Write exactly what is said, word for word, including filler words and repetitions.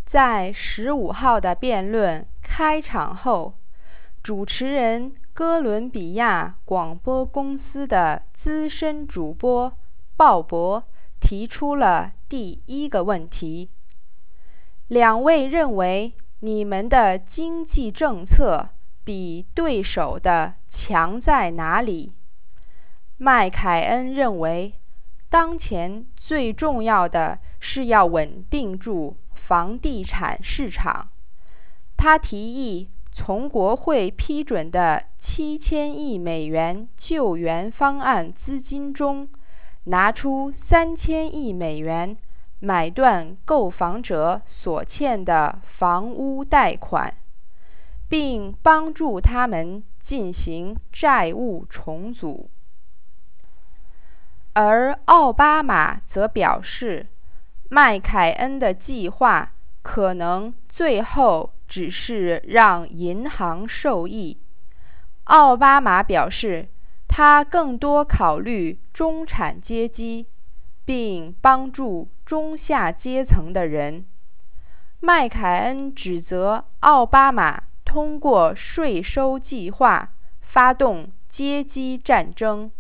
在十五号的辩论开场后，主持人哥伦比亚广播公司的资深主播鲍勃提出了第一个问题：两位认为你们的经济政策比对手的强在哪里？麦凯恩认为，当前最重要的是要稳定住房地产市场。他提议从国会批准的七千亿美元救援方案资金中，拿出三千亿美元买断购房者所欠的房屋贷款，并帮助他们进行债务重组。而奥巴马则表示，麦凯恩的计划可能最后只是让银行受益。奥巴马表示，他更多考虑中产阶级，并帮助中下阶层的人。麦凯恩指责奥巴马通过税收计划发动阶级战争。